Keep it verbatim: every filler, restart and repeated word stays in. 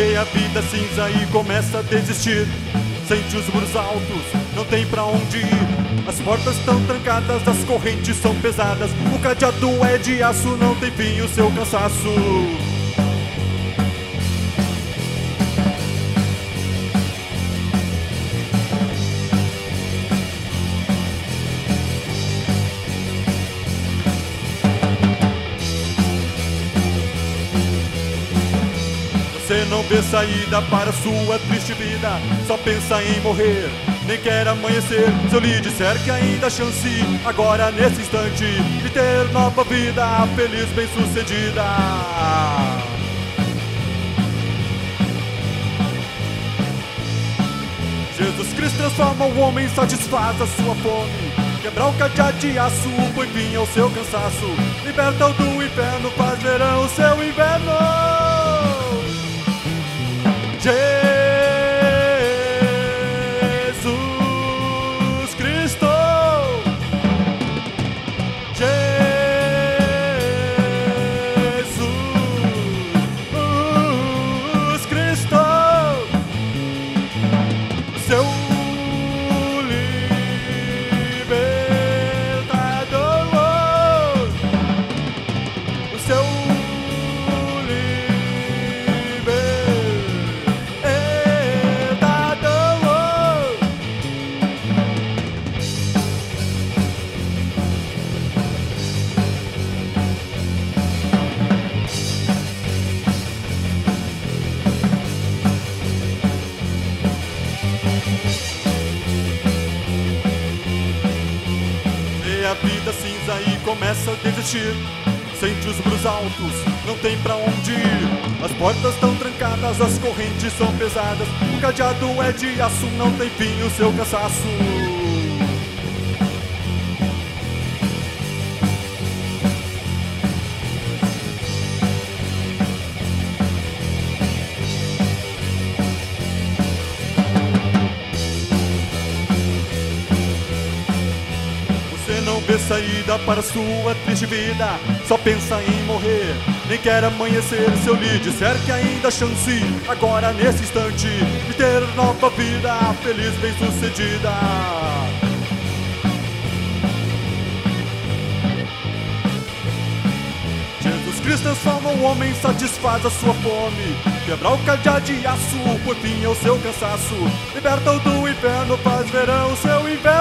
Vê a vida cinza e começa a desistir. Sente os muros altos, não tem pra onde ir. As portas estão trancadas, as correntes são pesadas. O cadeado é de aço, não tem fim o seu cansaço. Você não vê saída para sua triste vida, só pensa em morrer, nem quer amanhecer. Se eu lhe disser que ainda há chance, agora nesse instante, de ter nova vida, feliz, bem sucedida. Jesus Cristo transforma o homem, satisfaz a sua fome. Quebrar o cadeado de aço, põe fim ao seu cansaço. Liberta-o do inferno, faz verão o seu inverno. Jesus Cristo, Jesus Cristo, seu libertador, o seu a vida cinza e começa a desistir. Sente os muros altos, não tem pra onde ir. As portas estão trancadas, as correntes são pesadas. O cadeado é de aço, não tem fim o seu cansaço. Não vê saída para sua triste vida, só pensa em morrer, nem quer amanhecer. Se eu lhe disser que ainda há chance, agora nesse instante, de ter nova vida, feliz, bem sucedida. Jesus Cristo transforma o homem, satisfaz a sua fome. Quebrar o cadeado de aço, por fim ao seu cansaço. Liberta-o do inferno, faz verão o seu inverno.